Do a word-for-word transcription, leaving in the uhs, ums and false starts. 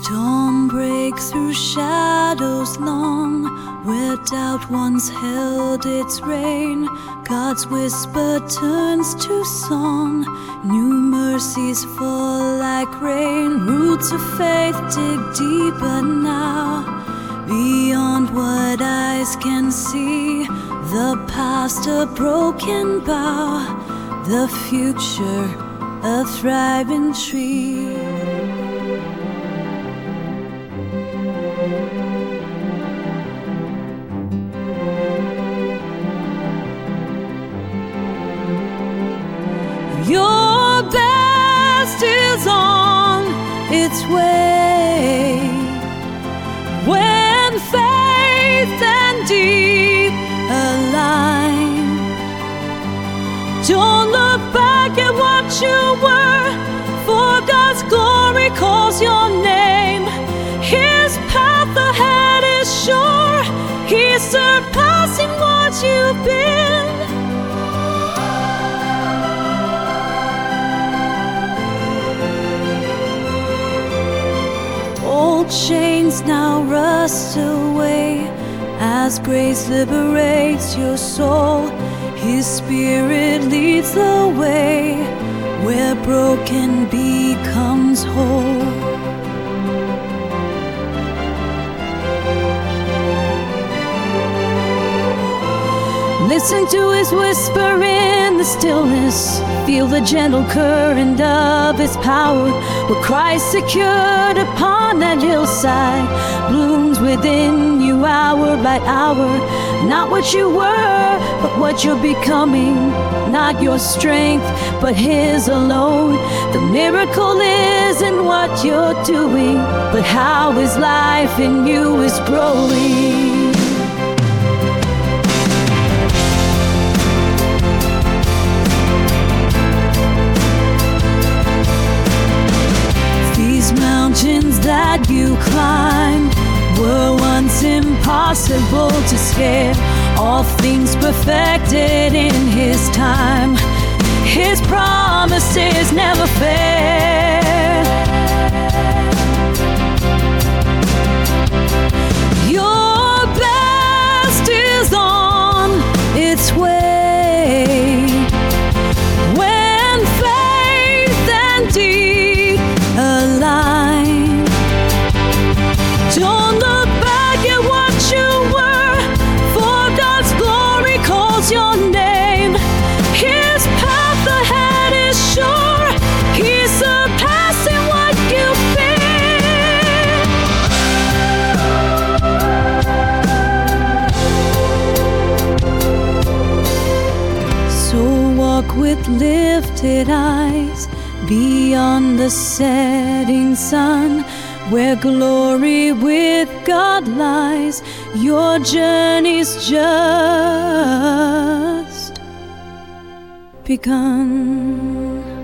Dawn breaks through shadows long, where doubt once held its reign. God's whisper turns to song, new mercies fall like rain. Roots of faith dig deeper now, beyond what eyes can see. The past a broken bough, the future a thriving tree. Your best is on its way, when faith and deed align. Don't look back at what you were, for God's glory calls your name. His path ahead is sure, He's surpassing what you've been. Old chains now rust away, as grace liberates your soul. His Spirit leads the way, where broken becomes whole. Listen to His whisper in the stillness, feel the gentle current of His power, where Christ secured upon that hillside blooms within you hour by hour. Not what you were, but what you're becoming. Not your strength, but His alone. The miracle isn't what you're doing, but how His life in you is growing. Mountains that you climbed were once impossible to scale. All things perfected in His time, His promises never fail. Your best is on its way, when faith and deed align. Don't look back at what you were, for God's glory calls your name. His path ahead is sure, He's surpassing what you've been. So walk with lifted eyes, beyond the setting sun, where glory with God lies. Your journey's just begun.